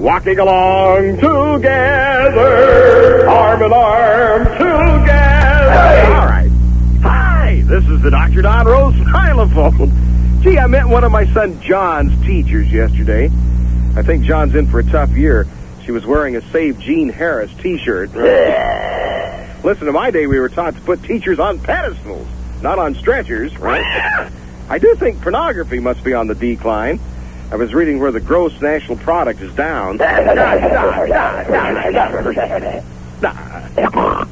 walking along together, arm in arm together. All right. Hi, this is the Dr. Don Rose xylophone. Gee, I met one of my son John's teachers yesterday. I think John's in for a tough year. She was wearing a Save Gene Harris T-shirt. Listen, in my day, we were taught to put teachers on pedestals, not on stretchers, right? I do think pornography must be on the decline. I was reading where the gross national product is down.